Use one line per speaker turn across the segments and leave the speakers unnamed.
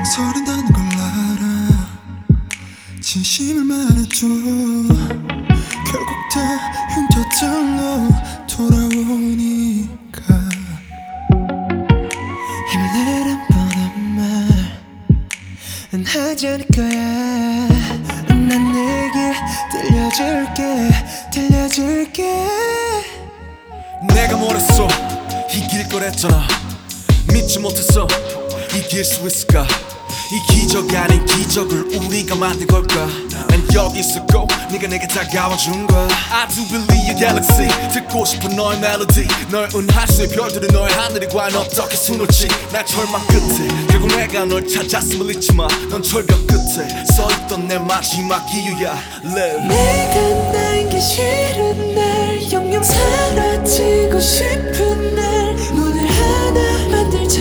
망설인다는 걸 알아. 진심을 말해줘. 결국 다 흉터절로 돌아오니까. 힘을 내란 뻔한 말은 하지 않을 거야. 난 내게 들려줄게.
내가 뭐랬어? 이길 거랬잖아. 믿지 못했어. 이길 수 있을까? 이 기적 아닌 기적을 우리가 만든 걸까? 난 여기 있었고 네가 내게 다가와준 거야. I do believe your galaxy. 듣고 싶은 너의 멜로디. 널 은할 수의 별들은 너의 하늘이 과연 어떻게 숨을지. 날 절망 끝에 결국 내가 널 찾았음을 잊지마. 넌 절벽 끝에 서있던 내 마지막 이유야. Live.
내가 남기 싫은 날, 영영 사라지고 싶은 날, 문을 하나 만들자.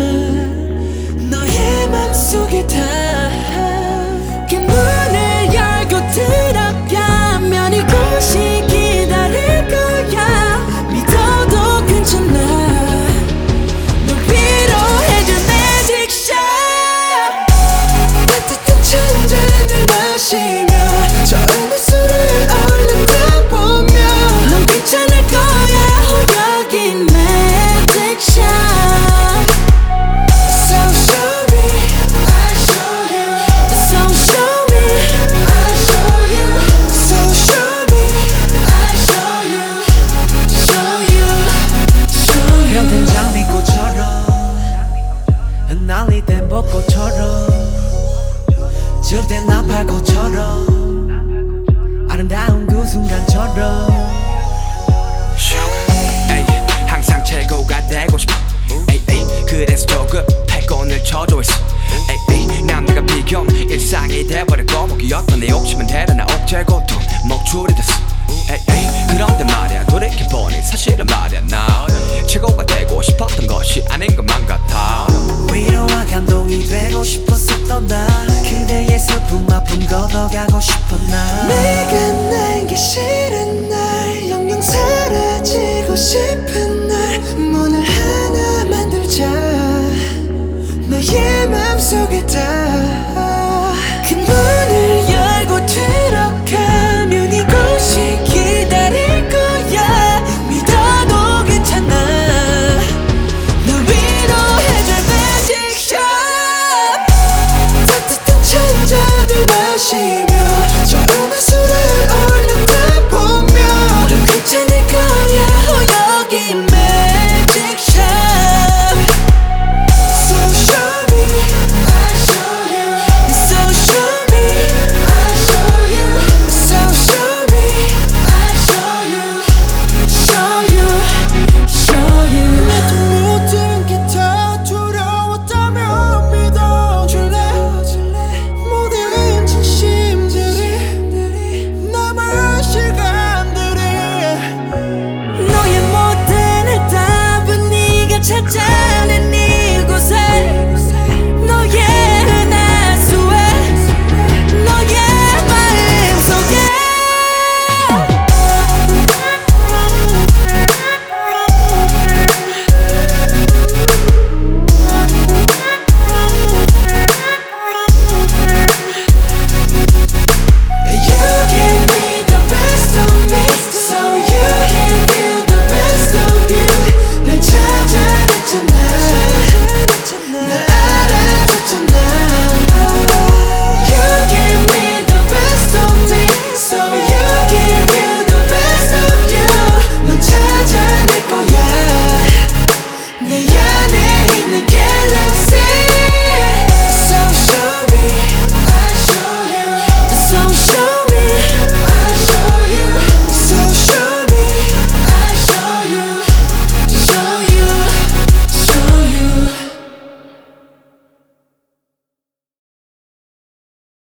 너의 맘속에 다 그 문을 열고 들어가면 이곳이 기다릴 거야. 믿어도 괜찮아. 널 위로해줄 magic shot. 따뜻한 천잔을 마시며 처음의 술을 얼른 다 보며 넌 괜찮을 거야. 여기 magic shot. So show me, I show you. So show me, I show you. So show me, I show you. Show you, show you.
병든 장미꽃처럼 흩날릴 땐 벚꽃처럼 질 땐 나팔꽃처럼